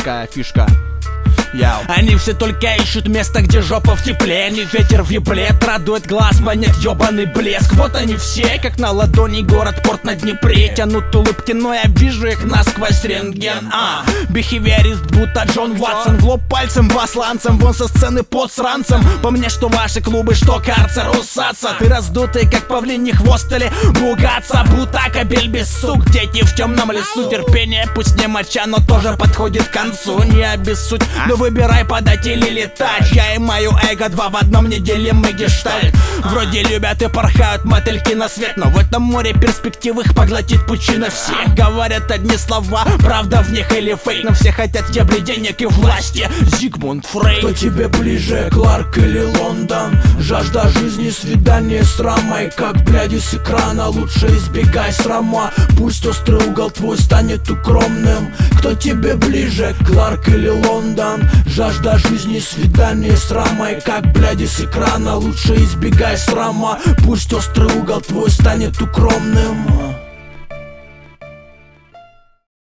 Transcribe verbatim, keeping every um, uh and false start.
такая фишка. Яу. Они все только ищут место, где жопа в тепле. Не ветер виблет, радует глаз, манит ёбаный блеск. Вот они все, как на ладони город, порт на Днепре. Тянут улыбки, но я вижу их насквозь рентген. А, бихевиорист, будто Джон Ватсон. В лоб пальцем, басланцем, вон со сцены под сранцем. По мне, что ваши клубы, что карцер, усаться. Ты раздутый, как павлиний хвост или бугаться. Будто кобель без сук, дети в темном лесу. Терпение, пусть не моча, но тоже подходит к концу. Не обессудь, но выбирай, подать или летать. Я и мое эго, два в одном, не делим мы гештальт. Вроде любят и порхают мотыльки на свет, но в этом море перспектив их поглотит пучина всех. Говорят одни слова, правда в них или фейк, но все хотят ебли денег и власти. Зигмунд Фрейд. Кто тебе ближе, Кларк или Лондон? Жажда жизни, свидание с рамой. Как бляди с экрана, лучше избегай срама. Пусть острый угол твой станет укромным. Кто тебе ближе, Кларк или Лондон? Жажда жизни, свидание с рамой. Как бляди с экрана, лучше избегай срама. Пусть острый угол твой станет укромным.